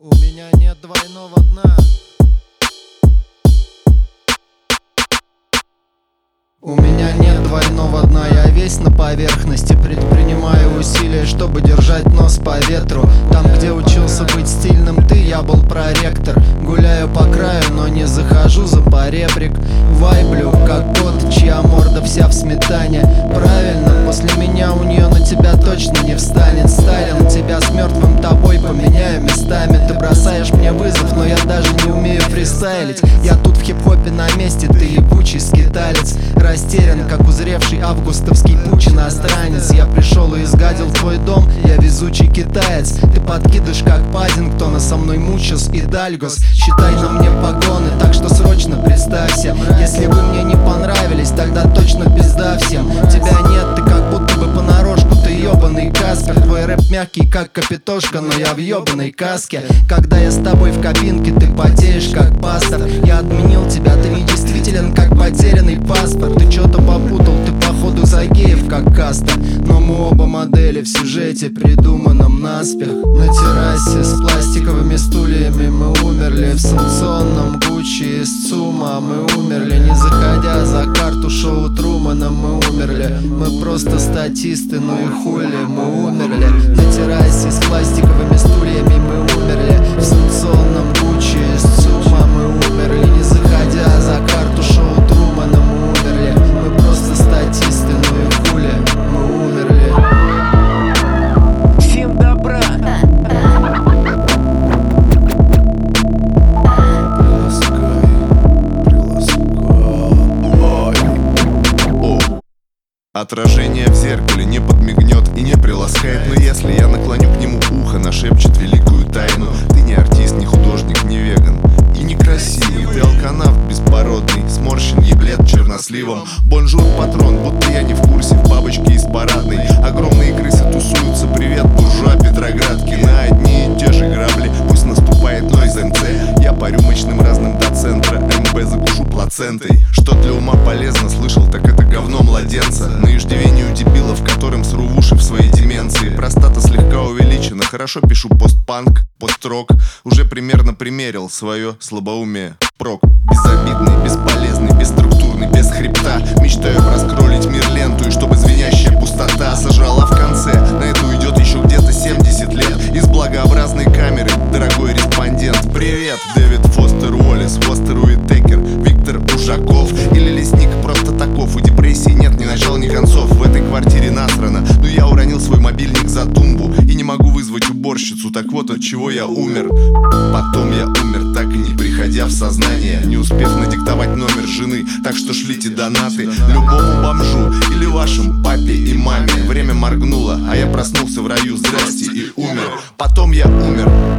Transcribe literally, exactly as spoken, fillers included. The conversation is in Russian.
У меня нет двойного дна. У меня нет двойного дна, я весь на поверхности. Предпринимаю усилия, чтобы держать нос по ветру. Там, где учился быть стильным ты, я был проректор. Гуляю по краю, но не захожу за поребрик. Вайблю, как кот, чья морда вся в сметане. Правильно, после меня у нее на тебя точно не встанет. Сталин, тебя с мертвым тобой поменяю местами. Ты бросаешь мне вызов, но я даже не умею фристайлить. Я тут в хип-хопе на месте, ты ебучий скиталец. Растерян, как узревший августовский пуч иностранец. Я пришел и изгадил твой дом, я везучий китаец. Ты подкидыш, как Паддингтон, а со мной Мучос и Дальгос. Считай на мне погоны, так что срочно представься. Если вы мне не понравились, тогда точно пизда всем. Тебя нет, ты как будто бы понарошку, ты ебаный Каспер. Твой рэп мягкий, как Капитошка, но я в ебаной каске. Когда я с тобой в кабинке, ты потеешь, как пастор. Я отменил тебя, ты недействителен, как потерянный паспорт. Ты чё-то попутал, ты походу за геев, как каста. Но мы оба модели в сюжете, придуманном наспех. На террасе с пластиковыми стульями мы умерли. В санкционном Гуччи из ЦУМа мы умерли. Не заходя за карту шоу Трумана мы умерли. Мы просто статисты, ну и хули, мы умерли. На террасе с пластиковыми стульями мы умерли. В санкционном Гуччи из ЦУМа мы умерли. Не заходя за карту шоу Трумана мы умерли. Мы просто статисты, ну и хули, мы умерли. Всем добра. Отражение в зеркале не подмигнет и не приласкает. Но если я наклоню к нему ухо, нашепчет великую тайну. Ты не артист, не художник, не веган и не красивый. Ты алканавт беспородный, сморщен еблет черносливом. Бонжур, патрон, будто я не в курсе. В бабочке из парадной огромные крысы тусуются. Привет, буржуа Петроградки. На одни и те же грабли пусть наступает Нойз МЦ. Я по рюмочным разным до центра МБ закушу плацентой. Что для ума полезно, слышал, так это говно младенца. На иждивению дебилов, которым сру в уши в своей деменции. Простата слегка увеличена, хорошо пишу постпанк, пост-рок. Уже примерно примерил свое слабоумие прок. Безобидный, бесполезный, бесструктурный, без хребта. Мечтаю раскролить мир ленту, и чтобы звенящая пустота сожрала в конце. На это уйдет еще где-то семьдесят лет. Из благообразной камеры, дорогой респондент. Привет, Дэвид Фостер Уоллес, Фостер Уитекер, Виктор Ужаков. Или лесник просто таков. У депрессии нет ни начала, ни концов. В этой квартире насрано, но я уронил свой мобильник за тумбу и не могу вызвать уборщицу. Так вот от чего я умер. Потом я умер, так и не приходя в сознание, не успев надиктовать номер жены. Так что шлите донаты любому бомжу или вашим папе и маме. Время моргнуло, а я проснулся в раю, здрасте, и умер. Потом я умер.